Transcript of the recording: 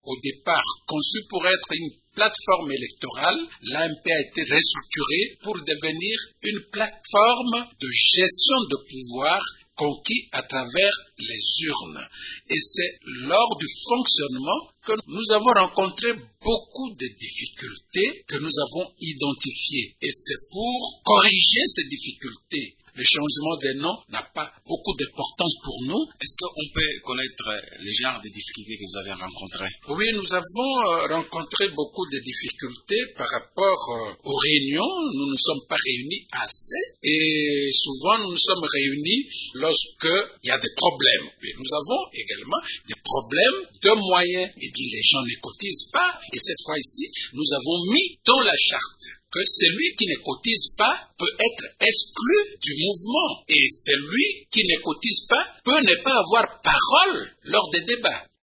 au départ conçu pour être une plateforme électorale, l'AMP a été restructurée pour devenir une plateforme de gestion de pouvoir conquis à travers les urnes. Et c'est lors du fonctionnement que nous avons rencontré beaucoup de difficultés que nous avons identifiées. Et c'est pour corriger ces difficultés. Le changement de nom n'a pas beaucoup d'importance pour nous. Est-ce qu'on peut connaître les genres de difficultés que vous avez rencontrées? Oui, nous avons rencontré beaucoup de difficultés par rapport aux réunions. Nous ne sommes pas réunis assez et souvent nous nous sommes réunis lorsqu'il y a des problèmes. Et nous avons également des problèmes de moyens. Et bien les gens ne cotisent pas et cette fois-ci, nous avons mis dans la charte que celui qui ne cotise pas peut être exclu du mouvement et celui qui ne cotise pas peut ne pas avoir parole lors des débats.